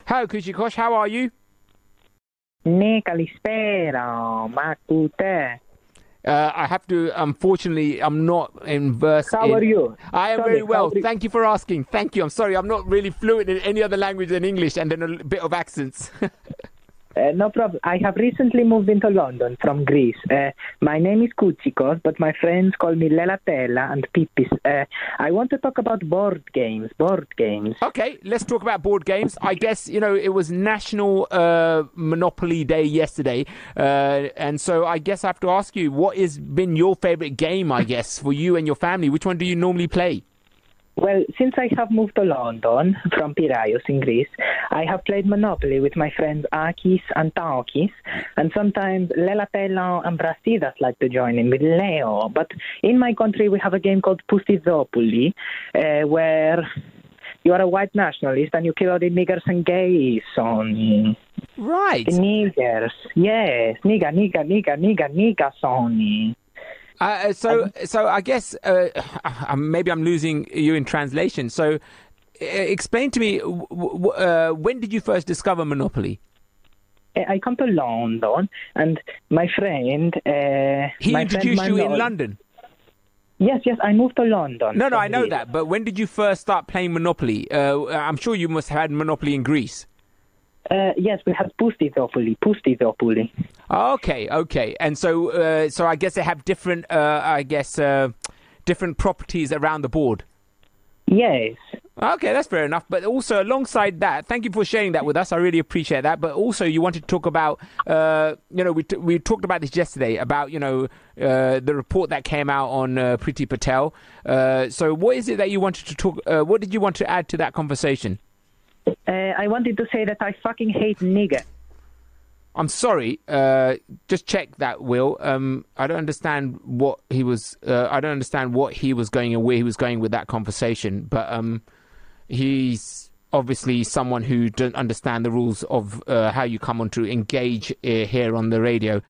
Hello, Kuchikosh. How are you? Ne kalispera, makute. I have to, unfortunately, I'm not versed in... How are you? I am Sorry, very well. how are you? Thank you for asking. Thank you. I'm sorry, I'm not really fluent in any other language than English and then a bit of accents. No problem. I have recently moved into London from Greece. My name is Kouchikos, but my friends call me Lelatella and Pipis. I want to talk about board games. Okay, let's talk about board games. I guess, it was National Monopoly Day yesterday. And so I guess I have to ask you, what has been your favorite game, I guess, for you and your family? Which one do you normally play? Well, since I have moved to London from Piraeus in Greece, I have played Monopoly with my friends Akis and Taokis, and sometimes Lelatella and Brasidas like to join in with Leo. But in my country, we have a game called Poustizopoli, where you are a white nationalist and you kill all the niggers and gays on Right. the niggers. Yes, nigga, Sony. So I guess maybe I'm losing you in translation. So explain to me, when did you first discover Monopoly? I come to London, and my friend... He introduced you in London? Yes, I moved to London. No, I know that. But when did you first start playing Monopoly? I'm sure you must have had Monopoly in Greece. Yes, we had Poustizopoli. Okay. And so I guess they have different, different properties around the board. Yes. Okay, that's fair enough. But also alongside that, thank you for sharing that with us. I really appreciate that. But also you wanted to talk about, we talked about this yesterday about, the report that came out on Priti Patel. So what is it that you wanted to talk, what did you want to add to that conversation? I wanted to say that I fucking hate nigger. I'm sorry. Just check that, Will. I don't understand what he was. I don't understand what he was going and where he was going with that conversation. But he's obviously someone who doesn't understand the rules of how you come on to engage here on the radio.